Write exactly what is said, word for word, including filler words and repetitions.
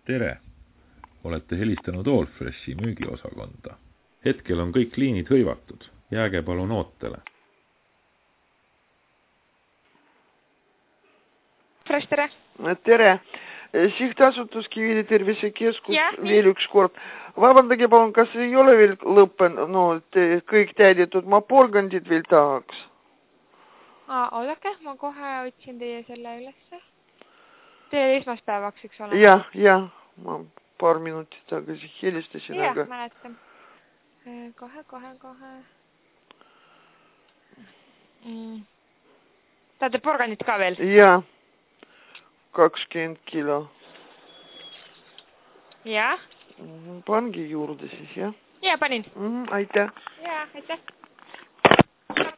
Tere! Olete helistanud Allfreshi müügiosakonda. Hetkel on kõik liinid hõivatud. Jääge palun ootele. Fresh, tere! Tere! Sihtasutus Kivide Tervisekeskus ja, veel üks kord. Vabandage palun, kas ei ole veel lõppenud, no, kõik täidetud, ma porgandid veel tahaks. Aa, oodake, ma kohe otsin teie selle ülesse. Teie esmaspäevaks, eks ole? Jah, jah, ma paar minutit tagasi helistasin, jah, aga... mäletan. Kohe, kohe, kohe. Mm. Tahate porgandit ka veel? Jah. kakskümmend kilo. Jah? Pangi juurde siis, jah? Jah, panin. Mm, aitäh. Jah, aitäh.